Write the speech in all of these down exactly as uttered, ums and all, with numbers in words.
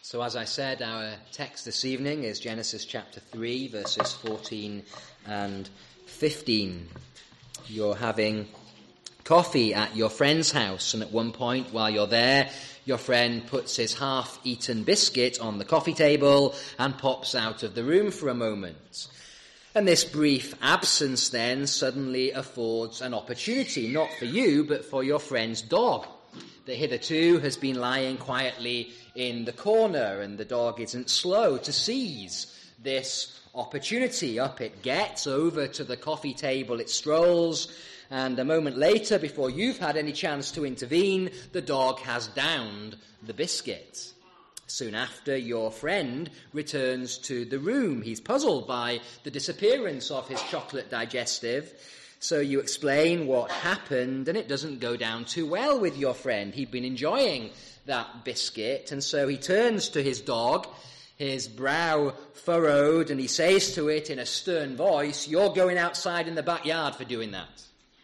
So as I said, our text this evening is Genesis chapter three, verses fourteen and fifteen. You're having coffee at your friend's house, and at one point while you're there, your friend puts his half-eaten biscuit on the coffee table and pops out of the room for a moment. And this brief absence then suddenly affords an opportunity, not for you, but for your friend's dog, that hitherto has been lying quietly in the corner, and the dog isn't slow to seize this opportunity. Up it gets, over to the coffee table it strolls, and a moment later, before you've had any chance to intervene, the dog has downed the biscuit. Soon after, your friend returns to the room. He's puzzled by the disappearance of his chocolate digestive. So you explain what happened, and it doesn't go down too well with your friend. He'd been enjoying that biscuit, and so he turns to his dog, his brow furrowed, and he says to it in a stern voice, "You're going outside in the backyard for doing that."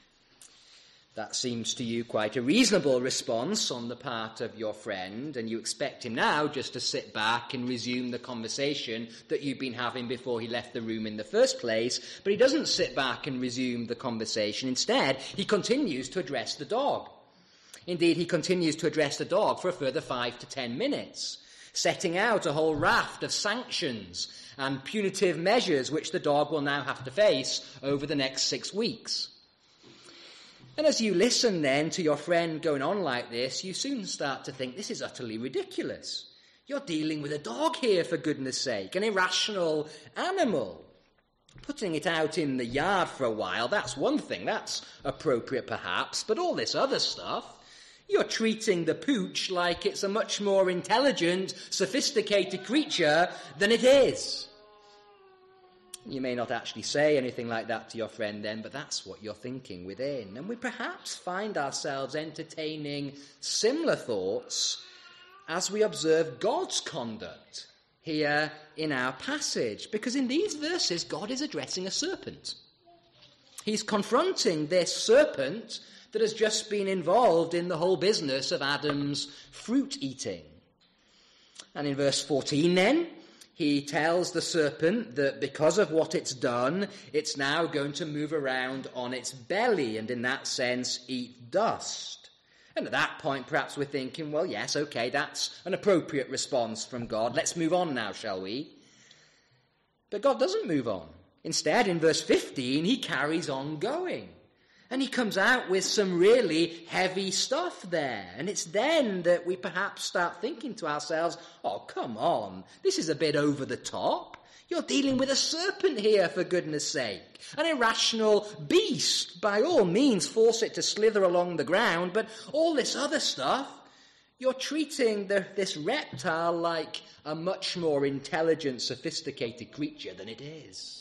That seems to you quite a reasonable response on the part of your friend, and you expect him now just to sit back and resume the conversation that you've been having before he left the room in the first place. But he doesn't sit back and resume the conversation. Instead, he continues to address the dog. Indeed, he continues to address the dog for a further five to ten minutes, setting out a whole raft of sanctions and punitive measures which the dog will now have to face over the next six weeks. And as you listen then to your friend going on like this, you soon start to think this is utterly ridiculous. You're dealing with a dog here, for goodness sake, an irrational animal. Putting it out in the yard for a while, that's one thing, that's appropriate perhaps, but all this other stuff, you're treating the pooch like it's a much more intelligent, sophisticated creature than it is. You may not actually say anything like that to your friend then, but that's what you're thinking within. And we perhaps find ourselves entertaining similar thoughts as we observe God's conduct here in our passage. Because in these verses, God is addressing a serpent. He's confronting this serpent that has just been involved in the whole business of Adam's fruit eating. And in verse fourteen then, he tells the serpent that because of what it's done, it's now going to move around on its belly and in that sense eat dust. And at that point, perhaps we're thinking, well, yes, okay, that's an appropriate response from God. Let's move on now, shall we? But God doesn't move on. Instead, in verse fifteen, he carries on going. And he comes out with some really heavy stuff there. And it's then that we perhaps start thinking to ourselves, oh, come on, this is a bit over the top. You're dealing with a serpent here, for goodness sake. An irrational beast. By all means, force it to slither along the ground. But all this other stuff, you're treating the, this reptile like a much more intelligent, sophisticated creature than it is.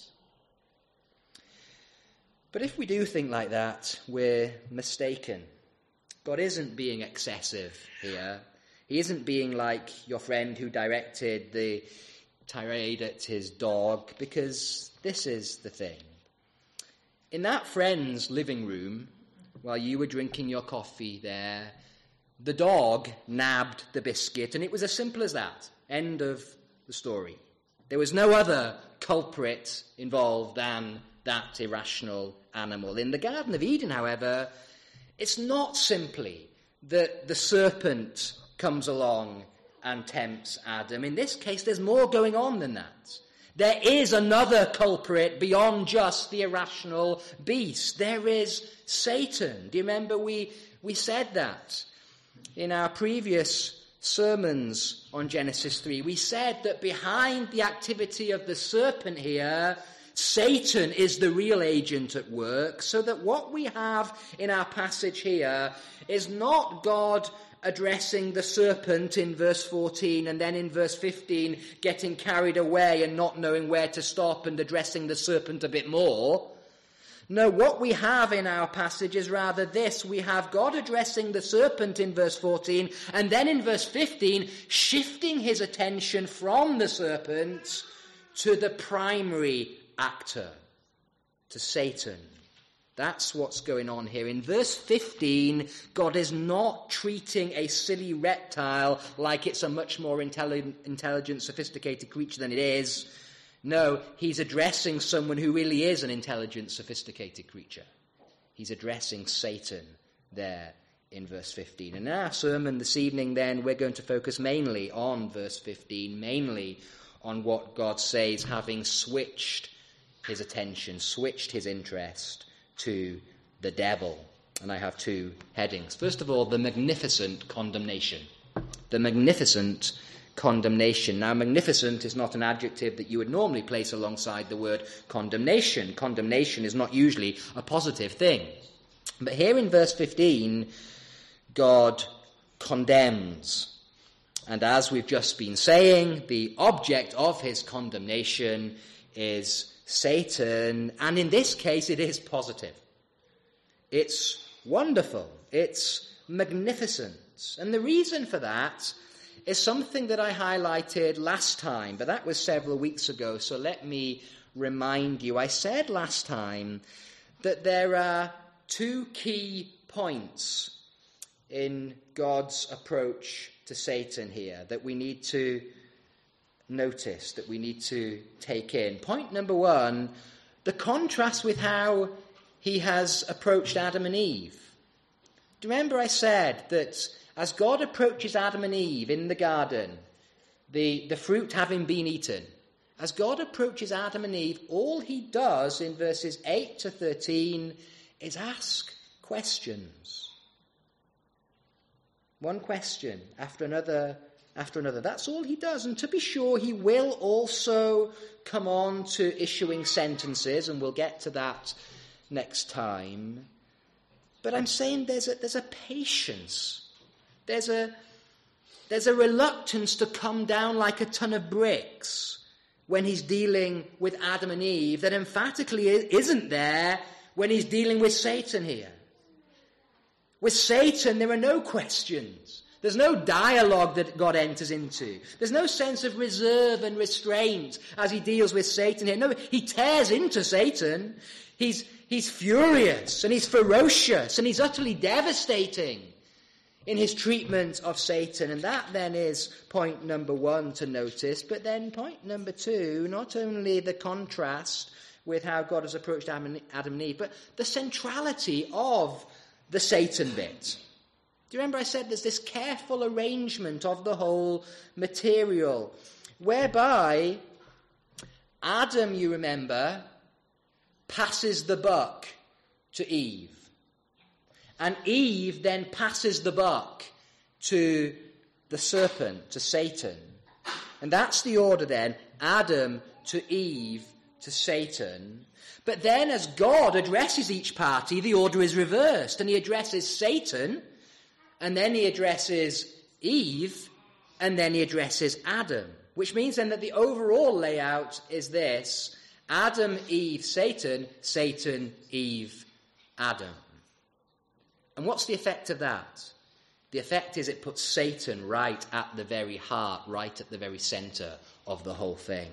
But if we do think like that, we're mistaken. God isn't being excessive here. He isn't being like your friend who directed the tirade at his dog, because this is the thing. In that friend's living room, while you were drinking your coffee there, the dog nabbed the biscuit, and it was as simple as that. End of the story. There was no other culprit involved than that irrational animal. In the Garden of Eden, however, it's not simply that the serpent comes along and tempts Adam. In this case, there's more going on than that. There is another culprit beyond just the irrational beast. There is Satan. Do you remember we, we said that in our previous sermons on Genesis three? We said that behind the activity of the serpent here, Satan is the real agent at work, so that what we have in our passage here is not God addressing the serpent in verse fourteen and then in verse fifteen getting carried away and not knowing where to stop and addressing the serpent a bit more. No, what we have in our passage is rather this. We have God addressing the serpent in verse fourteen, and then in verse fifteen shifting his attention from the serpent to the primary actor, to Satan. That's what's going on here. In verse fifteen, God is not treating a silly reptile like it's a much more intelligent, intelligent, sophisticated creature than it is. No, he's addressing someone who really is an intelligent, sophisticated creature. He's addressing Satan there in verse fifteen. And in our sermon this evening, then, we're going to focus mainly on verse fifteen, mainly on what God says, having switched his attention, switched his interest to the devil. And I have two headings. First of all, the magnificent condemnation. The magnificent condemnation. Now, magnificent is not an adjective that you would normally place alongside the word condemnation. Condemnation is not usually a positive thing. But here in verse fifteen, God condemns. And as we've just been saying, the object of his condemnation is Satan, and in this case it is positive. It's wonderful. It's magnificent. And the reason for that is something that I highlighted last time, but that was several weeks ago, so let me remind you. I said last time that there are two key points in God's approach to Satan here that we need to notice, that we need to take in. Point number one, the contrast with how he has approached Adam and Eve. Do you remember I said that as God approaches Adam and Eve in the garden, the, the fruit having been eaten, as God approaches Adam and Eve, all he does in verses eight to thirteen is ask questions. One question after another after another. That's all he does. And to be sure, he will also come on to issuing sentences, and we'll get to that next time. But I'm saying there's a, there's a patience. There's a, there's a reluctance to come down like a ton of bricks when he's dealing with Adam and Eve that emphatically isn't there when he's dealing with Satan here. With Satan, there are no questions. There's no dialogue that God enters into. There's no sense of reserve and restraint as he deals with Satan here. No, he tears into Satan. He's, he's furious and he's ferocious and he's utterly devastating in his treatment of Satan. And that then is point number one to notice. But then point number two, not only the contrast with how God has approached Adam and Eve, but the centrality of the Satan bit. Do you remember I said there's this careful arrangement of the whole material, whereby Adam, you remember, passes the buck to Eve. And Eve then passes the buck to the serpent, to Satan. And that's the order then, Adam to Eve to Satan. But then as God addresses each party, the order is reversed, and he addresses Satan, and then he addresses Eve, and then he addresses Adam. Which means then that the overall layout is this: Adam, Eve, Satan, Satan, Eve, Adam. And what's the effect of that? The effect is it puts Satan right at the very heart, right at the very center of the whole thing.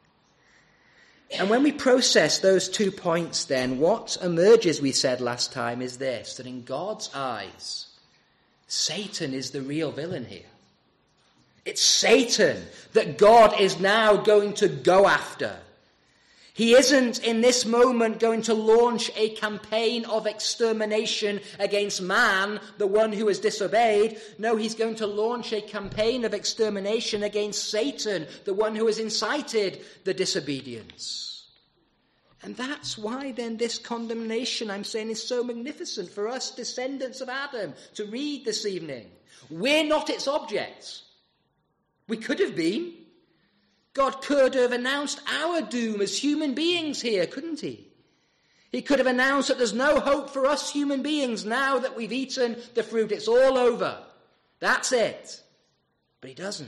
And when we process those two points then, what emerges, we said last time, is this: that in God's eyes, Satan is the real villain here. It's Satan that God is now going to go after. He isn't in this moment going to launch a campaign of extermination against man, the one who has disobeyed. No, he's going to launch a campaign of extermination against Satan, the one who has incited the disobedience. And that's why then this condemnation, I'm saying, is so magnificent for us descendants of Adam to read this evening. We're not its objects. We could have been. God could have announced our doom as human beings here, couldn't he? He could have announced that there's no hope for us human beings now that we've eaten the fruit. It's all over. That's it. But he doesn't.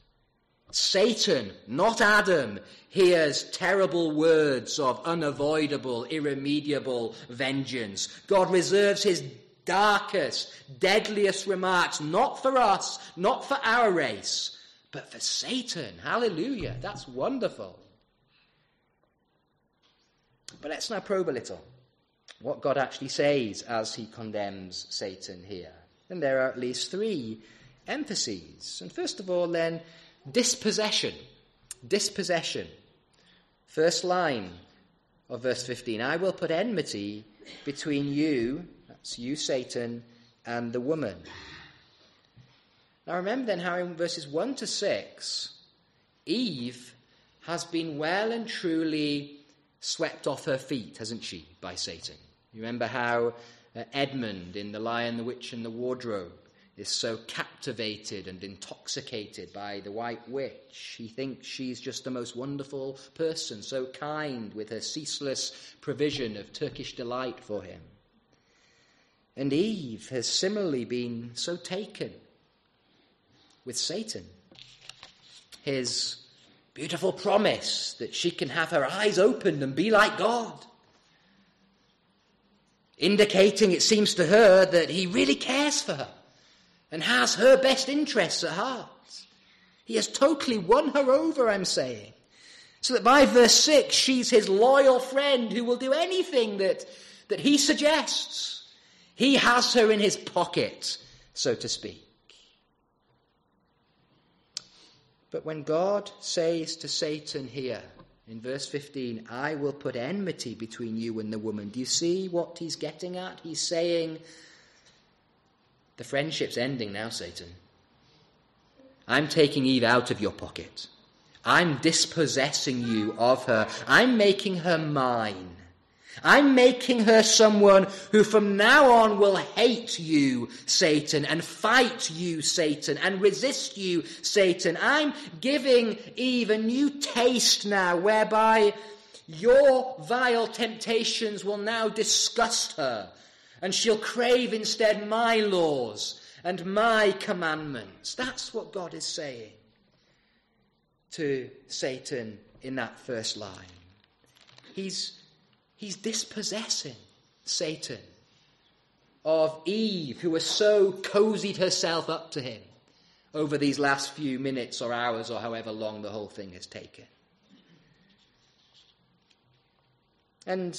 Satan, not Adam, hears terrible words of unavoidable, irremediable vengeance. God reserves his darkest, deadliest remarks, not for us, not for our race, but for Satan. Hallelujah. That's wonderful. But let's now probe a little. what God actually says as he condemns Satan here. And there are at least three emphases. And first of all, then, dispossession. Dispossession. First line of verse fifteen, I will put enmity between you, that's you, Satan, and the woman. Now remember then how in verses one to six, Eve has been well and truly swept off her feet, hasn't she, by Satan? You remember how uh, Edmund in The Lion, the Witch and the Wardrobe is so captivated and intoxicated by the White Witch. He thinks she's just the most wonderful person, so kind with her ceaseless provision of Turkish delight for him. And Eve has similarly been so taken with Satan. His beautiful promise that she can have her eyes opened and be like God, indicating, it seems to her, that he really cares for her and has her best interests at heart. He has totally won her over, I'm saying, so that by verse six, she's his loyal friend who will do anything that, that he suggests. He has her in his pocket, so to speak. But when God says to Satan here, in verse fifteen, I will put enmity between you and the woman, do you see what he's getting at? He's saying, the friendship's ending now, Satan. I'm taking Eve out of your pocket. I'm dispossessing you of her. I'm making her mine. I'm making her someone who from now on will hate you, Satan, and fight you, Satan, and resist you, Satan. I'm giving Eve a new taste now, whereby your vile temptations will now disgust her, and she'll crave instead my laws and my commandments. That's what God is saying to Satan in that first line. He's He's dispossessing Satan of Eve, who has so cozied herself up to him over these last few minutes or hours or however long the whole thing has taken. And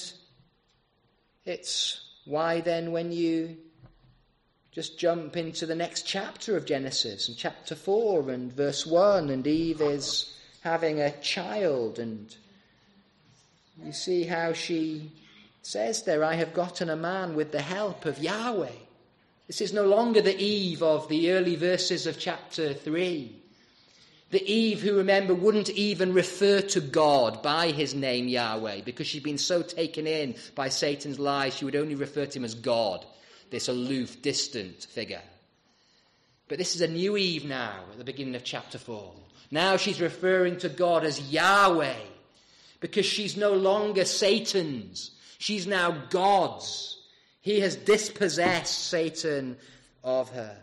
it's why then when you just jump into the next chapter of Genesis, in chapter four and verse one, and Eve is having a child, and you see how she says there, I have gotten a man with the help of Yahweh. This is no longer the Eve of the early verses of chapter three. The Eve who, remember, wouldn't even refer to God by his name Yahweh, because she'd been so taken in by Satan's lies, she would only refer to him as God, this aloof, distant figure. But this is a new Eve now at the beginning of chapter four. Now she's referring to God as Yahweh, because she's no longer Satan's. She's now God's. He has dispossessed Satan of her.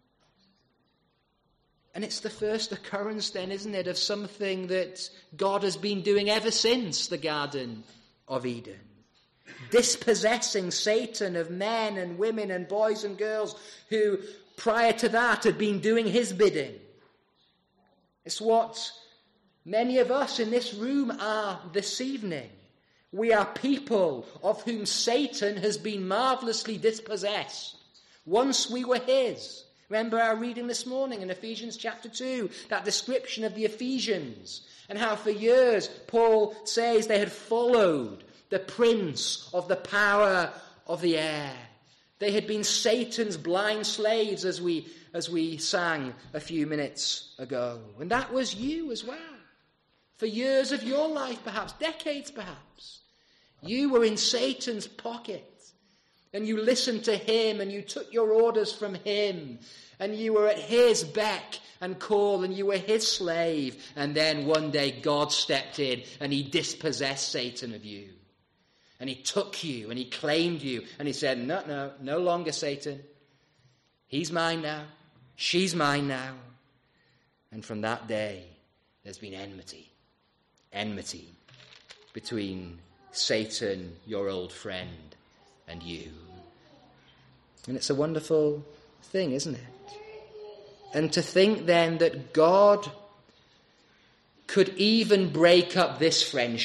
And it's the first occurrence then, isn't it, of something that God has been doing ever since the Garden of Eden. Dispossessing Satan of men and women and boys and girls who prior to that had been doing his bidding. It's what many of us in this room are this evening. We are people of whom Satan has been marvelously dispossessed. Once we were his. Remember our reading this morning in Ephesians chapter two, that description of the Ephesians, and how for years Paul says they had followed the prince of the power of the air. They had been Satan's blind slaves, as we, as we sang a few minutes ago. And that was you as well. For years of your life, perhaps, decades perhaps, you were in Satan's pocket, and you listened to him, and you took your orders from him, and you were at his beck and call, and you were his slave. And then one day God stepped in, and he dispossessed Satan of you. And he took you, and he claimed you, and he said, no, no, no longer Satan. He's mine now. She's mine now. And from that day, there's been enmity. Enmity between Satan, your old friend, and you. And it's a wonderful thing, isn't it? And to think then that God could even break up this friendship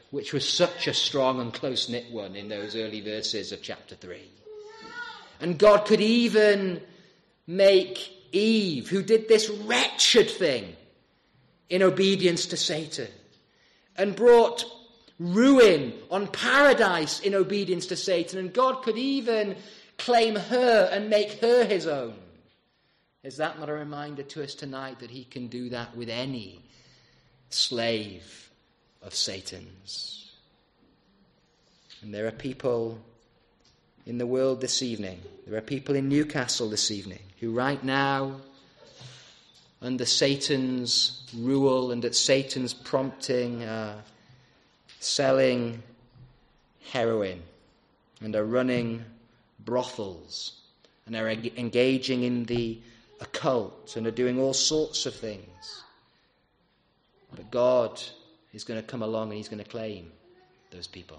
which was such a strong and close-knit one in those early verses of chapter three. And God could even make Eve, who did this wretched thing in obedience to Satan, and brought ruin on paradise in obedience to Satan, and God could even claim her and make her his own. Is that not a reminder to us tonight that he can do that with any slave of Satan's? And there are people in the world this evening, there are people in Newcastle this evening who right now, under Satan's rule and at Satan's prompting, are selling heroin and are running brothels and are engaging in the occult and are doing all sorts of things. But God is going to come along and he's going to claim those people.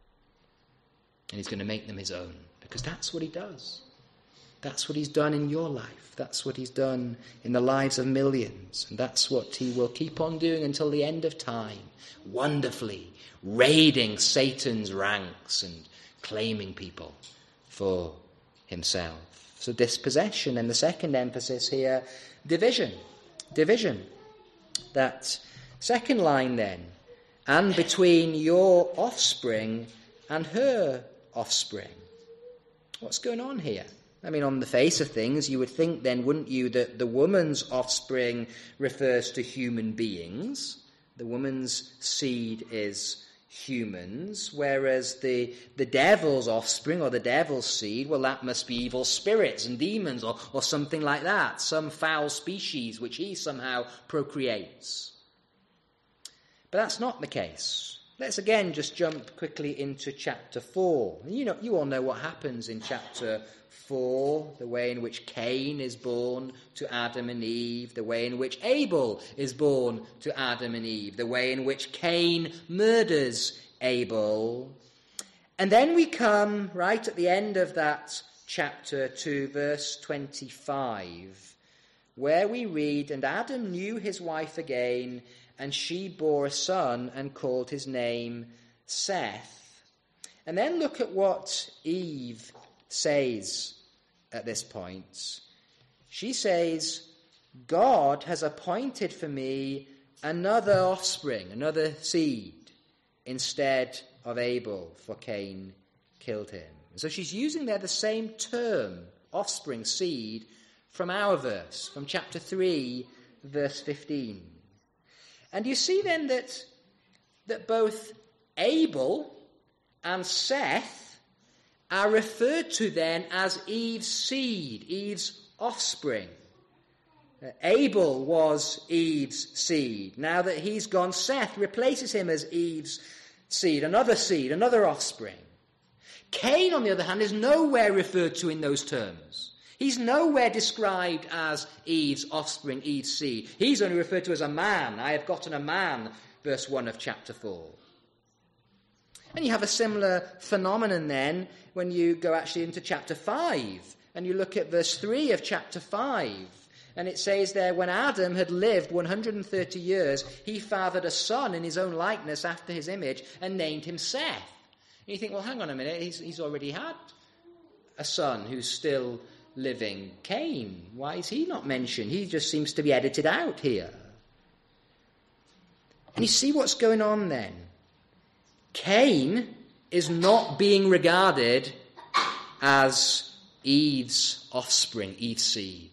And he's going to make them his own, because that's what he does. That's what he's done in your life. That's what he's done in the lives of millions. And that's what he will keep on doing until the end of time, wonderfully raiding Satan's ranks and claiming people for himself. So dispossession, and the second emphasis here, division. Division. That second line then, and between your offspring and her offspring. What's going on here? I mean, on the face of things, you would think then, wouldn't you, that the woman's offspring refers to human beings. The woman's seed is humans, whereas the, the devil's offspring or the devil's seed, well, that must be evil spirits and demons or, or something like that, some foul species which he somehow procreates. But that's not the case. Let's again just jump quickly into chapter four. You know, you all know what happens in chapter four, the way in which Cain is born to Adam and Eve, the way in which Abel is born to Adam and Eve, the way in which Cain murders Abel. And then we come right at the end of that chapter to verse twenty-five, where we read, "And Adam knew his wife again, and she bore a son and called his name Seth." And then look at what Eve says at this point. She says, "God has appointed for me another offspring, another seed, instead of Abel, for Cain killed him." So she's using there the same term, offspring, seed, from our verse, from chapter three, verse fifteen. And you see then that, that both Abel and Seth are referred to then as Eve's seed, Eve's offspring. Uh, Abel was Eve's seed. Now that he's gone, Seth replaces him as Eve's seed, another seed, another offspring. Cain, on the other hand, is nowhere referred to in those terms. He's nowhere described as Eve's offspring, Eve's seed. He's only referred to as a man. "I have gotten a man," verse one of chapter four. And you have a similar phenomenon then when you go actually into chapter five, and you look at verse three of chapter five. And it says there, "When Adam had lived one hundred thirty years, he fathered a son in his own likeness after his image and named him Seth." And you think, well, hang on a minute, he's, he's already had a son who's still living. Cain, why is he not mentioned? He just seems to be edited out here. And you see what's going on then. Cain is not being regarded as Eve's offspring, Eve's seed.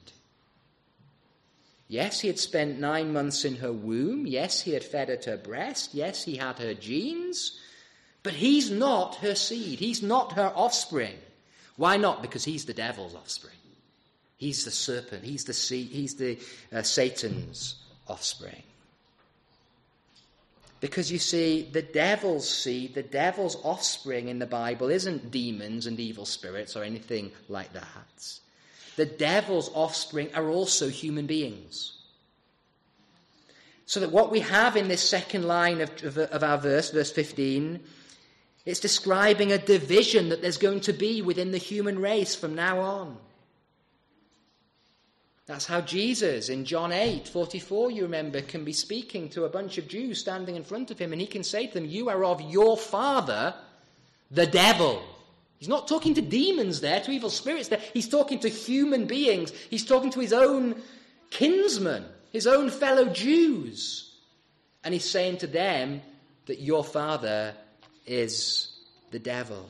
Yes, he had spent nine months in her womb. Yes, he had fed at her breast. Yes, he had her genes. But he's not her seed. He's not her offspring. Why not? Because he's the devil's offspring. He's the serpent. He's the seed. He's the uh, Satan's offspring. Because you see, the devil's seed, the devil's offspring in the Bible isn't demons and evil spirits or anything like that. The devil's offspring are also human beings. So that what we have in this second line of, of, of our verse, verse fifteen, it's describing a division that there's going to be within the human race from now on. That's how Jesus, in John eight forty-four, you remember, can be speaking to a bunch of Jews standing in front of him, and he can say to them, you are of your father, the devil. He's not talking to demons there, to evil spirits there. He's talking to human beings. He's talking to his own kinsmen, his own fellow Jews. And he's saying to them that your father is the devil.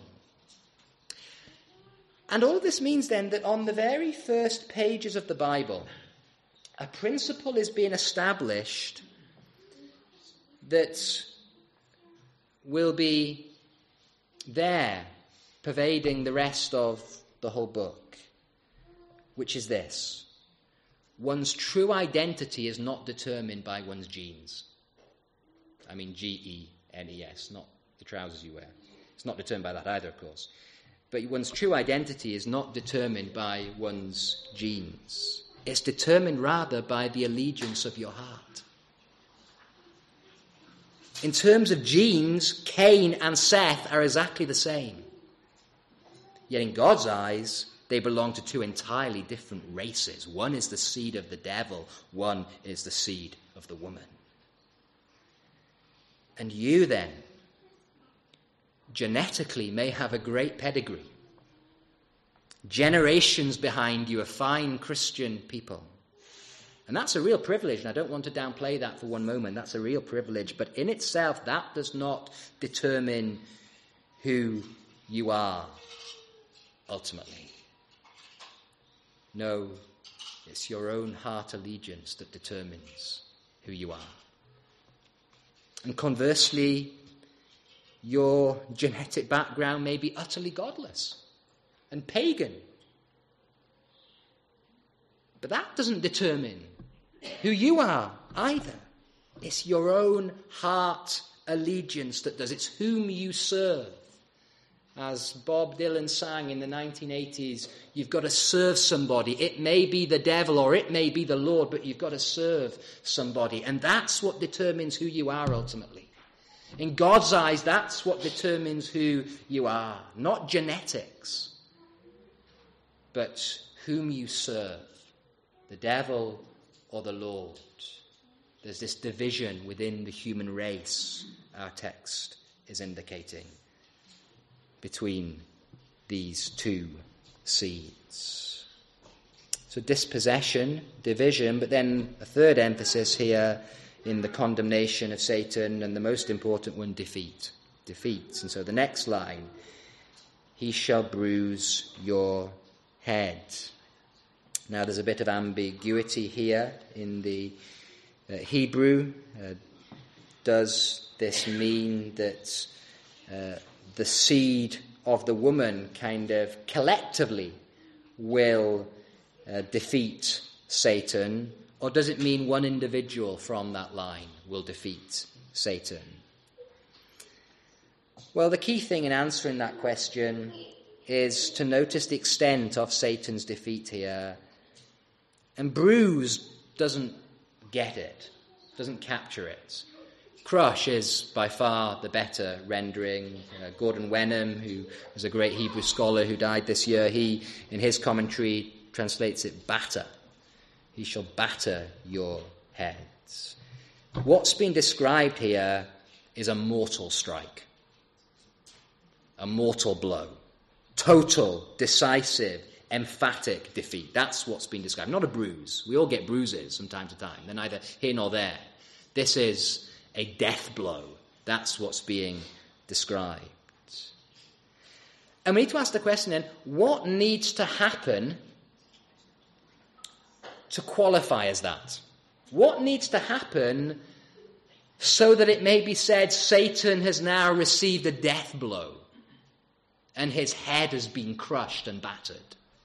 And all this means then that on the very first pages of the Bible, a principle is being established that will be there, pervading the rest of the whole book, which is this: one's true identity is not determined by one's genes. I mean G E N E S, not the trousers you wear. It's not determined by that either, of course. But one's true identity is not determined by one's genes. It's determined rather by the allegiance of your heart. In terms of genes, Cain and Seth are exactly the same. Yet in God's eyes, they belong to two entirely different races. One is the seed of the devil, one is the seed of the woman. And you then, genetically, may have a great pedigree. Generations behind you of fine Christian people. And that's a real privilege, and I don't want to downplay that for one moment. That's a real privilege. But in itself, that does not determine who you are, ultimately. No, it's your own heart allegiance that determines who you are. And conversely, your genetic background may be utterly godless and pagan. But that doesn't determine who you are either. It's your own heart allegiance that does. It's whom you serve. As Bob Dylan sang in the nineteen eighties, you've got to serve somebody. It may be the devil or it may be the Lord, but you've got to serve somebody. And that's what determines who you are ultimately. In God's eyes, that's what determines who you are. Not genetics, but whom you serve, the devil or the Lord. There's this division within the human race, our text is indicating, between these two seeds. So dispossession, division, but then a third emphasis here in the condemnation of Satan, and the most important one, defeat. Defeat. And so the next line, he shall bruise your head. Now there's a bit of ambiguity here in the uh, Hebrew. Uh, does this mean that uh, the seed of the woman kind of collectively will uh, defeat Satan, or does it mean one individual from that line will defeat Satan? Well, the key thing in answering that question is to notice the extent of Satan's defeat here. And bruise doesn't get it, doesn't capture it. Crush is by far the better rendering. Uh, Gordon Wenham, who was a great Hebrew scholar who died this year, he, in his commentary, translates it batter. He shall batter your heads. What's being described here is a mortal strike, a mortal blow, total, decisive, emphatic defeat. That's what's been described, not a bruise. We all get bruises from time to time. They're neither here nor there. This is a death blow. That's what's being described. And we need to ask the question then, what needs to happen to qualify as that? What needs to happen so that it may be said Satan has now received a death blow and his head has been crushed and battered?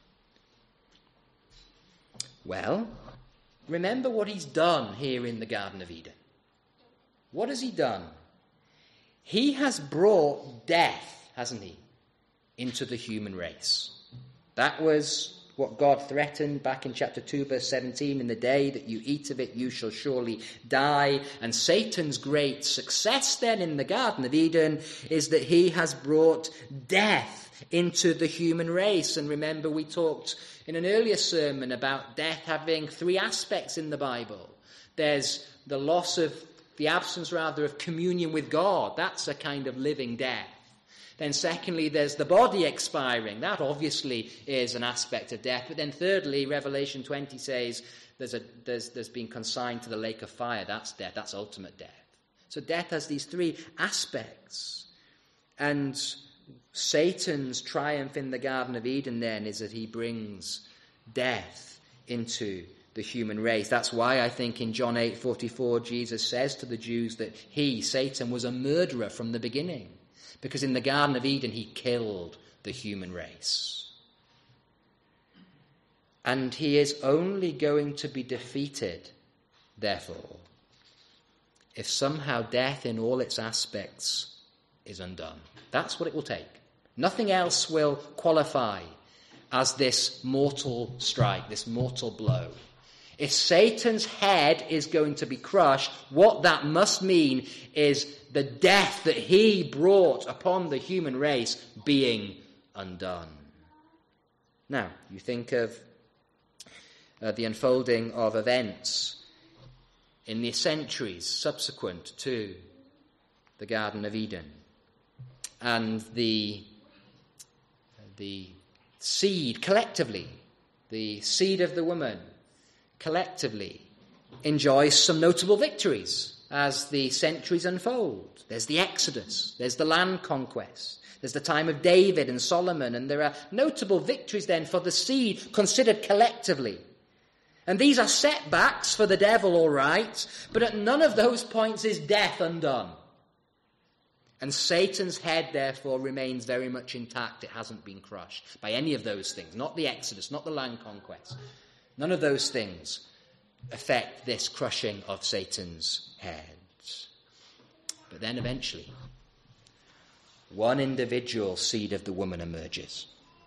Well, remember what he's done here in the Garden of Eden. What has he done? He has brought death, hasn't he, into the human race. That was what God threatened back in chapter two, verse seventeen. In the day that you eat of it, you shall surely die. And Satan's great success then in the Garden of Eden is that he has brought death into the human race. And remember, we talked in an earlier sermon about death having three aspects in the Bible. There's the loss of, the absence rather, of communion with God. That's a kind of living death. Then secondly, there's the body expiring. That obviously is an aspect of death. But then thirdly, Revelation twenty says there's, a, there's, there's been consigned to the lake of fire. That's death. That's ultimate death. So death has these three aspects. And Satan's triumph in the Garden of Eden then is that he brings death into the human race. That's why I think in John eight forty-four Jesus says to the Jews that he, Satan, was a murderer from the beginning. Because in the Garden of Eden he killed the human race. And he is only going to be defeated, therefore, if somehow death in all its aspects is undone. That's what it will take. Nothing else will qualify as this mortal strike, this mortal blow. If Satan's head is going to be crushed, what that must mean is the death that he brought upon the human race being undone. Now, you think of uh, the unfolding of events in the centuries subsequent to the Garden of Eden, and the, the seed collectively, the seed of the woman collectively enjoys some notable victories as the centuries unfold. There's the Exodus, there's the land conquest, there's the time of David and Solomon, and there are notable victories then for the seed considered collectively. And these are setbacks for the devil, all right, but at none of those points is death undone. And Satan's head, therefore, remains very much intact. It hasn't been crushed by any of those things, not the Exodus, not the land conquest. None of those things affect this crushing of Satan's head. But then eventually, one individual seed of the woman emerges.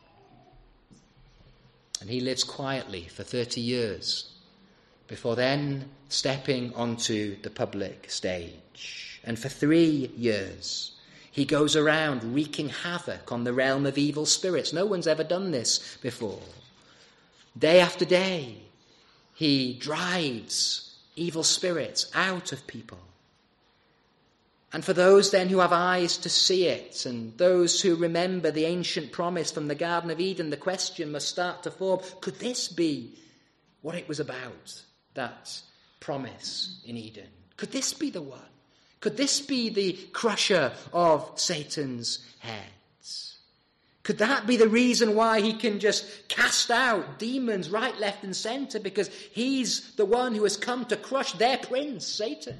And he lives quietly for thirty years before then stepping onto the public stage. And for three years, he goes around wreaking havoc on the realm of evil spirits. No one's ever done this before. Day after day, he drives evil spirits out of people. And for those then who have eyes to see it, and those who remember the ancient promise from the Garden of Eden, the question must start to form, could this be what it was about, that promise in Eden? Could this be the one? Could this be the crusher of Satan's heads? Could that be the reason why he can just cast out demons right, left, and centre? Because he's the one who has come to crush their prince, Satan.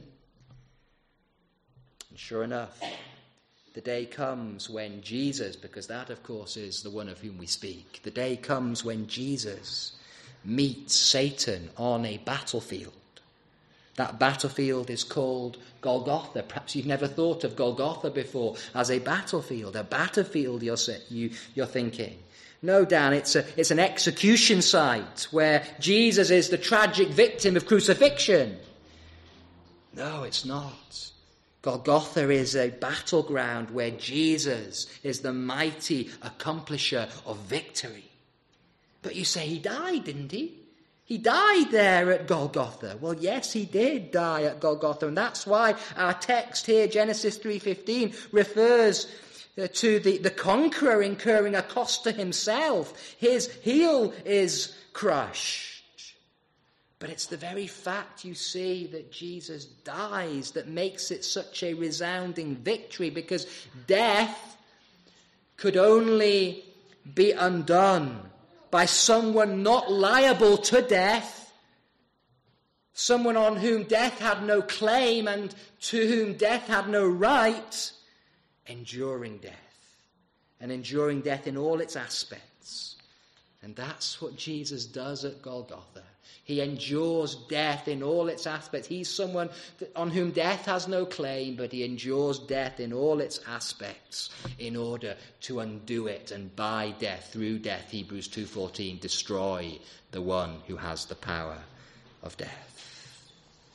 And sure enough, the day comes when Jesus, because that, of course, is the one of whom we speak, the day comes when Jesus meets Satan on a battlefield. That battlefield is called Golgotha. Perhaps you've never thought of Golgotha before as a battlefield. A battlefield, you're, you, you're thinking. No, Dan, it's, a, it's an execution site where Jesus is the tragic victim of crucifixion. No, it's not. Golgotha is a battleground where Jesus is the mighty accomplisher of victory. But you say he died, didn't he? He died there at Golgotha. Well, yes, he did die at Golgotha, and that's why our text here, Genesis three fifteen, refers to the, the conqueror incurring a cost to himself. His heel is crushed. But it's the very fact, you see, that Jesus dies that makes it such a resounding victory, because death could only be undone by someone not liable to death, someone on whom death had no claim and to whom death had no right, enduring death, and enduring death in all its aspects. And that's what Jesus does at Golgotha. He endures death in all its aspects. He's someone on whom death has no claim, but he endures death in all its aspects in order to undo it, and by death, through death, Hebrews two fourteen, destroy the one who has the power of death.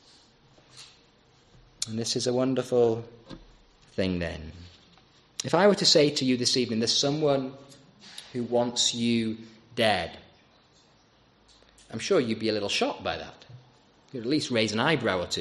And this is a wonderful thing then. If I were to say to you this evening, there's someone who wants you dead, I'm sure you'd be a little shocked by that. You'd at least raise an eyebrow or two.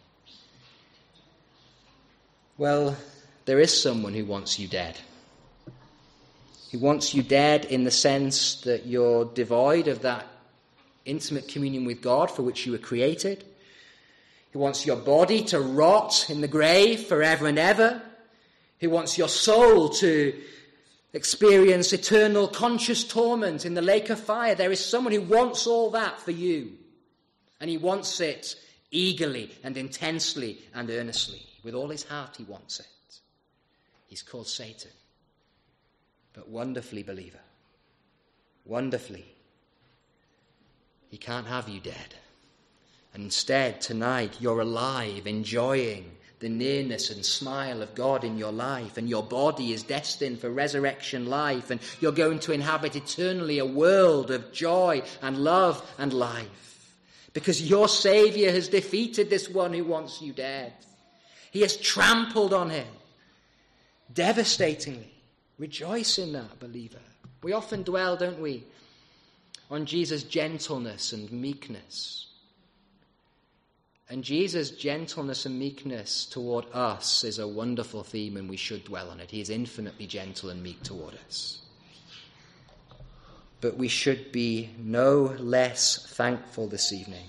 Well, there is someone who wants you dead. He wants you dead in the sense that you're devoid of that intimate communion with God for which you were created. He wants your body to rot in the grave forever and ever. He wants your soul to experience eternal conscious torment in the lake of fire. There is someone who wants all that for you. And he wants it eagerly and intensely and earnestly. With all his heart he wants it. He's called Satan. But wonderfully, believer, wonderfully, he can't have you dead. And instead, tonight, you're alive, enjoying the nearness and smile of God in your life, and your body is destined for resurrection life, and you're going to inhabit eternally a world of joy and love and life. Because your Saviour has defeated this one who wants you dead. He has trampled on him devastatingly. Rejoice in that, believer. We often dwell, don't we, on Jesus' gentleness and meekness. And Jesus' gentleness and meekness toward us is a wonderful theme, and we should dwell on it. He is infinitely gentle and meek toward us. But we should be no less thankful this evening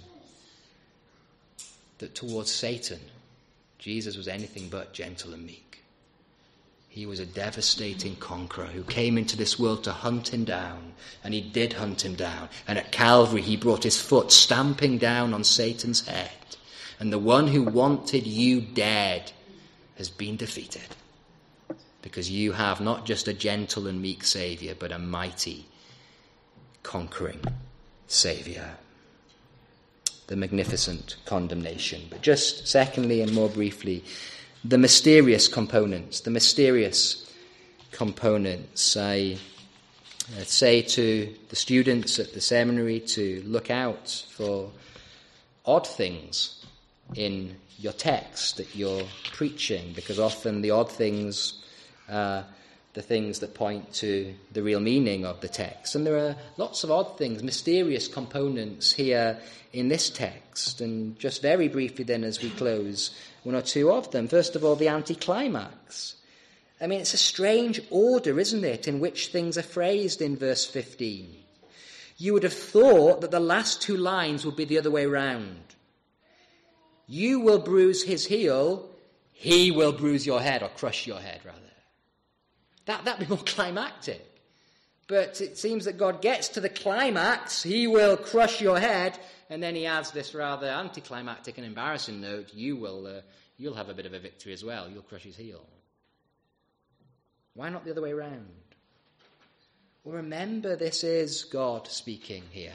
that towards Satan, Jesus was anything but gentle and meek. He was a devastating conqueror who came into this world to hunt him down, and he did hunt him down. And at Calvary, he brought his foot stamping down on Satan's head. And the one who wanted you dead has been defeated, because you have not just a gentle and meek Saviour, but a mighty, conquering Saviour. The magnificent condemnation. But just secondly and more briefly, the mysterious components, the mysterious components. I uh, say to the students at the seminary to look out for odd things in your text that you're preaching, because often the odd things are the things that point to the real meaning of the text. And there are lots of odd things, mysterious components here in this text. And just very briefly then as we close, one or two of them. First of all, the anticlimax. I mean, it's a strange order, isn't it, in which things are phrased in verse fifteen. You would have thought that the last two lines would be the other way round. You will bruise his heel, he will bruise your head, or crush your head, rather. That, that'd be more climactic. But it seems that God gets to the climax, he will crush your head, and then he adds this rather anticlimactic and embarrassing note, you will, uh, you'll have a bit of a victory as well, you'll crush his heel. Why not the other way around? Well, remember, this is God speaking here.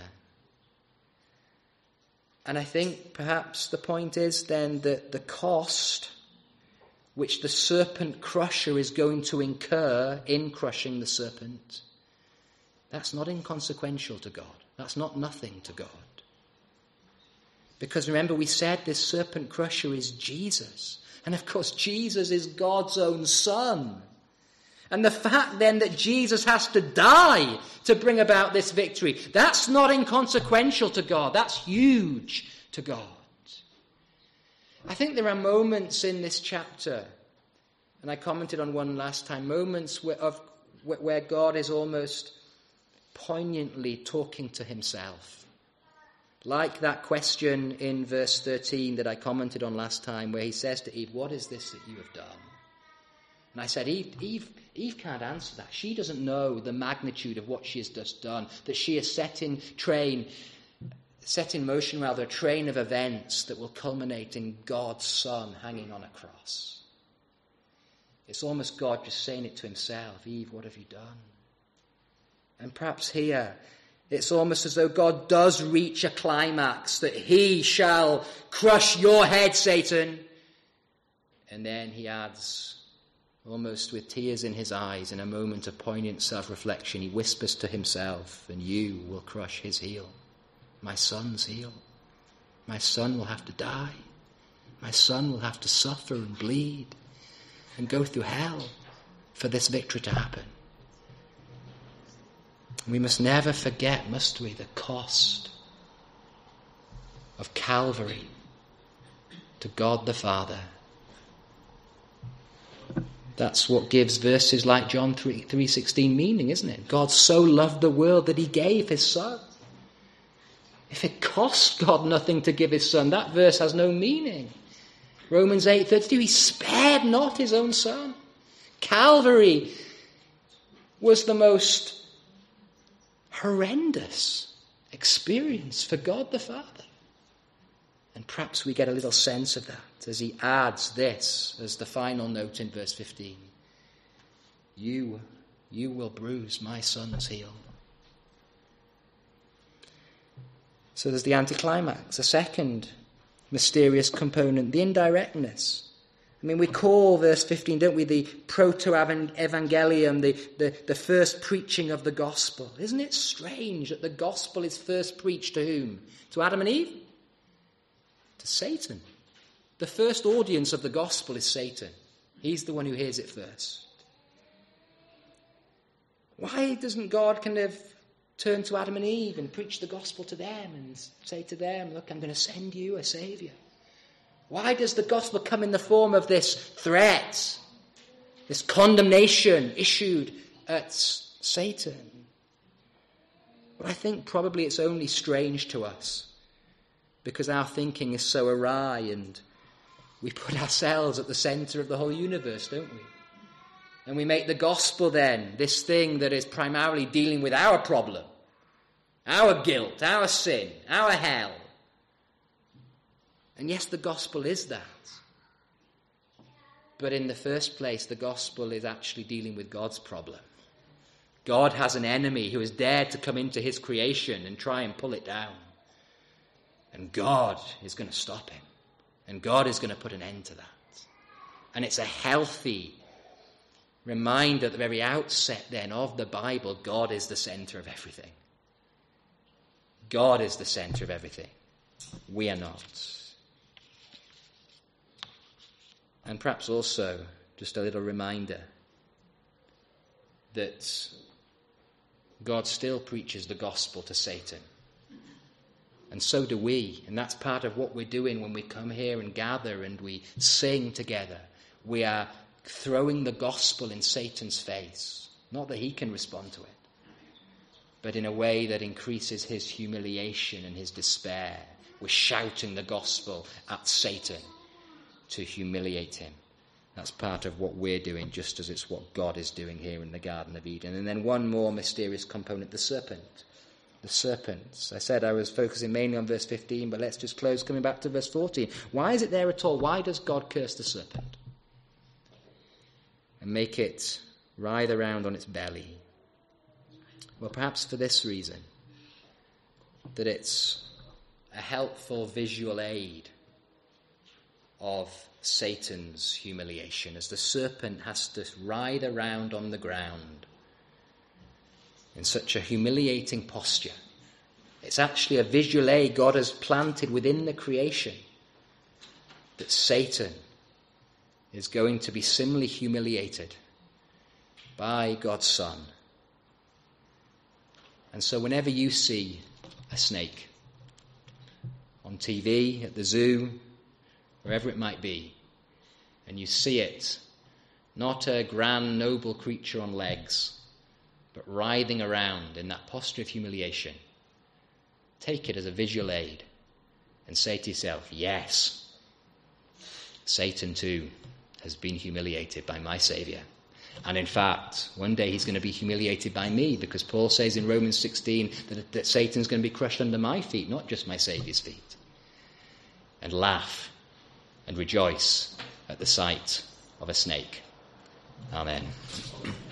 And I think perhaps the point is then that the cost which the serpent crusher is going to incur in crushing the serpent, that's not inconsequential to God. That's not nothing to God. Because remember, we said this serpent crusher is Jesus. And of course, Jesus is God's own Son. And the fact then that Jesus has to die to bring about this victory, that's not inconsequential to God. That's huge to God. I think there are moments in this chapter, and I commented on one last time, moments where, of, where God is almost poignantly talking to himself. Like that question in verse thirteen that I commented on last time, where he says to Eve, what is this that you have done? And I said, Eve, Eve, Eve can't answer that. She doesn't know the magnitude of what she has just done, that she has set in train, set in motion rather, a train of events that will culminate in God's Son hanging on a cross. It's almost God just saying it to himself, Eve, what have you done? And perhaps here, it's almost as though God does reach a climax, that he shall crush your head, Satan. And then he adds, almost with tears in his eyes, in a moment of poignant self-reflection, he whispers to himself, and you will crush his heel, my son's heel. My son will have to die. My son will have to suffer and bleed and go through hell for this victory to happen. We must never forget, must we, the cost of Calvary to God the Father. That's what gives verses like John three sixteen meaning, isn't it? God so loved the world that he gave his Son. If it cost God nothing to give his Son, that verse has no meaning. Romans eight thirty-two, he spared not his own Son. Calvary was the most horrendous experience for God the Father. And perhaps we get a little sense of that as he adds this as the final note in verse fifteen. You, you will bruise my Son's heel. So there's the anticlimax, a second mysterious component, the indirectness. I mean, we call verse fifteen, don't we, the proto-evangelium, the, the, the first preaching of the gospel. Isn't it strange that the gospel is first preached to whom? To Adam and Eve? To Satan. The first audience of the gospel is Satan. He's the one who hears it first. Why doesn't God kind of turn to Adam and Eve and preach the gospel to them and say to them, look, I'm going to send you a saviour? Why does the gospel come in the form of this threat, this condemnation issued at Satan? Well, I think probably it's only strange to us because our thinking is so awry and we put ourselves at the centre of the whole universe, don't we? And we make the gospel then this thing that is primarily dealing with our problem, our guilt, our sin, our hell. And yes, the gospel is that. But in the first place, the gospel is actually dealing with God's problem. God has an enemy who has dared to come into his creation and try and pull it down. And God is going to stop him. And God is going to put an end to that. And it's a healthy reminder at the very outset then of the Bible, God is the centre of everything. God is the centre of everything. We are not. And perhaps also just a little reminder that God still preaches the gospel to Satan. And so do we. And that's part of what we're doing when we come here and gather and we sing together. We are throwing the gospel in Satan's face. Not that he can respond to it, but in a way that increases his humiliation and his despair. We're shouting the gospel at Satan to humiliate him. That's part of what we're doing, just as it's what God is doing here in the Garden of Eden. And then one more mysterious component, the serpent. The serpents. I said I was focusing mainly on verse fifteen, but let's just close coming back to verse fourteen. Why is it there at all? Why does God curse the serpent? And make it writhe around on its belly? Well, perhaps for this reason, that it's a helpful visual aid of Satan's humiliation, as the serpent has to writhe around on the ground in such a humiliating posture. It's actually a visual aid God has planted within the creation that Satan is going to be similarly humiliated by God's Son. And so whenever you see a snake on T V, at the zoo, wherever it might be, and you see it, not a grand noble creature on legs, but writhing around in that posture of humiliation, take it as a visual aid and say to yourself, yes, Satan too has been humiliated by my Saviour. And in fact, one day he's going to be humiliated by me, because Paul says in Romans sixteen that, that Satan's going to be crushed under my feet, not just my Saviour's feet. And laugh and rejoice at the sight of a snake. Amen.